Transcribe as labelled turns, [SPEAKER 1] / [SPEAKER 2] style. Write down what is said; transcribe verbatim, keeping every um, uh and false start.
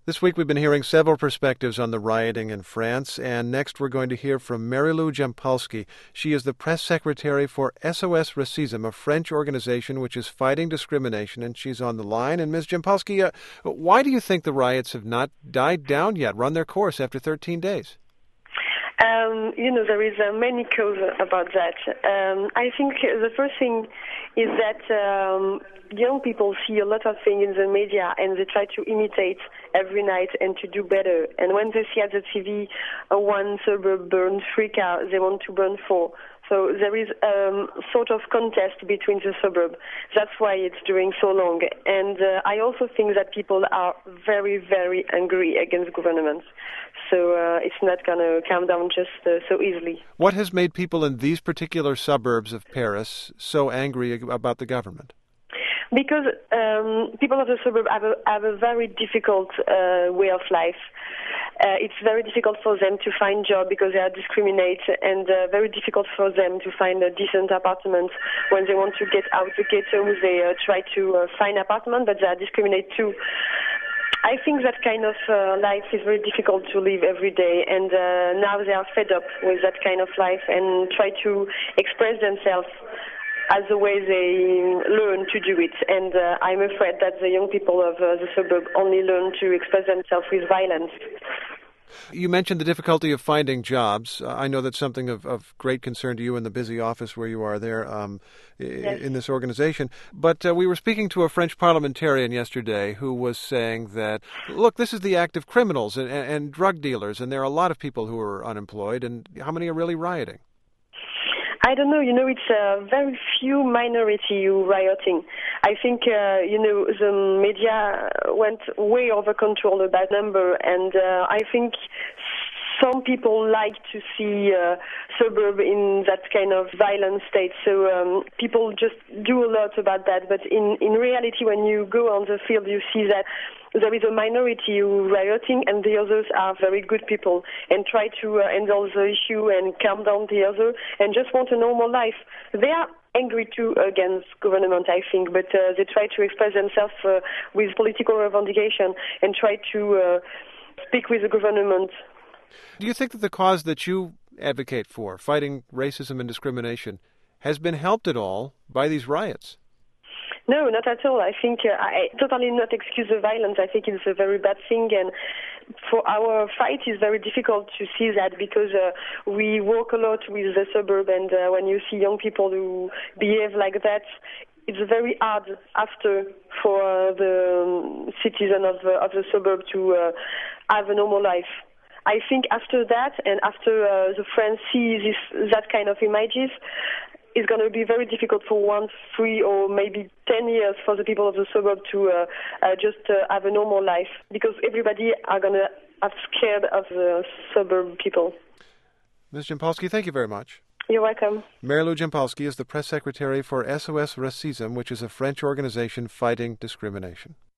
[SPEAKER 1] This week we've been hearing several perspectives on the rioting in France, and next we're going to hear from Mary-Lou Jampolsky. She is the press secretary for S O S Racisme, a French organization which is fighting discrimination, and she's on the line. And Miz Jampolsky, uh, why do you think the riots have not died down yet, run their course after thirteen days?
[SPEAKER 2] Um, you know, there is uh, many causes about that. Um, I think the first thing is that um, young people see a lot of things in the media and they try to imitate every night and to do better. And when they see at the T V uh, one suburb burn three cars, they want to burn four. So there is a um, sort of contest between the suburbs. That's why it's during so long. And uh, I also think that people are very, very angry against governments. So uh, it's not going to calm down just uh, so easily.
[SPEAKER 1] What has made people in these particular suburbs of Paris so angry about the government?
[SPEAKER 2] Because um, people of the suburb have a, have a very difficult uh, way of life. Uh, it's very difficult for them to find job because they are discriminated, and uh, very difficult for them to find a decent apartment. When they want to get out the ghetto, they uh, try to uh, find apartment, but they are discriminated too. I think that kind of uh, life is very difficult to live every day, and uh, now they are fed up with that kind of life and try to express themselves as the way they learn to do it. And uh, I'm afraid that the young people of uh, the suburb only learn to express themselves with violence.
[SPEAKER 1] You mentioned the difficulty of finding jobs. Uh, I know that's something of, of great concern to you in the busy office where you are there um, yes. in this organization. But uh, we were speaking to a French parliamentarian yesterday who was saying that, look, this is the act of criminals and, and, and drug dealers, and there are a lot of people who are unemployed, and how many are really rioting?
[SPEAKER 2] I don't know, you know, it's a very few minority rioting. I think, uh, you know, the media went way over control about number, and uh, I think some people like to see uh, suburb in that kind of violent state. So um, people just do a lot about that. But in, in reality, when you go on the field, you see that there is a minority rioting and the others are very good people and try to uh, handle the issue and calm down the other and just want a normal life. They are angry too against government, I think, but uh, they try to express themselves uh, with political revendication and try to uh, speak with the government.
[SPEAKER 1] Do you think that the cause that you advocate for, fighting racism and discrimination, has been helped at all by these riots?
[SPEAKER 2] No, not at all. I think uh, I totally not excuse the violence. I think it's a very bad thing, and for our fight it's very difficult to see that because uh, we work a lot with the suburb, and uh, when you see young people who behave like that, it's very hard after for uh, the um, citizen of, uh, of the suburb to uh, have a normal life. I think after that, and after uh, the French see this, that kind of images, it's going to be very difficult for one, three, or maybe ten years for the people of the suburb to uh, uh, just uh, have a normal life, because everybody are going to have scared of the suburb people.
[SPEAKER 1] Miz Jampolsky, thank you very much.
[SPEAKER 2] You're welcome.
[SPEAKER 1] Mary-Lou Jampolsky is the press secretary for S O S Racisme, which is a French organization fighting discrimination.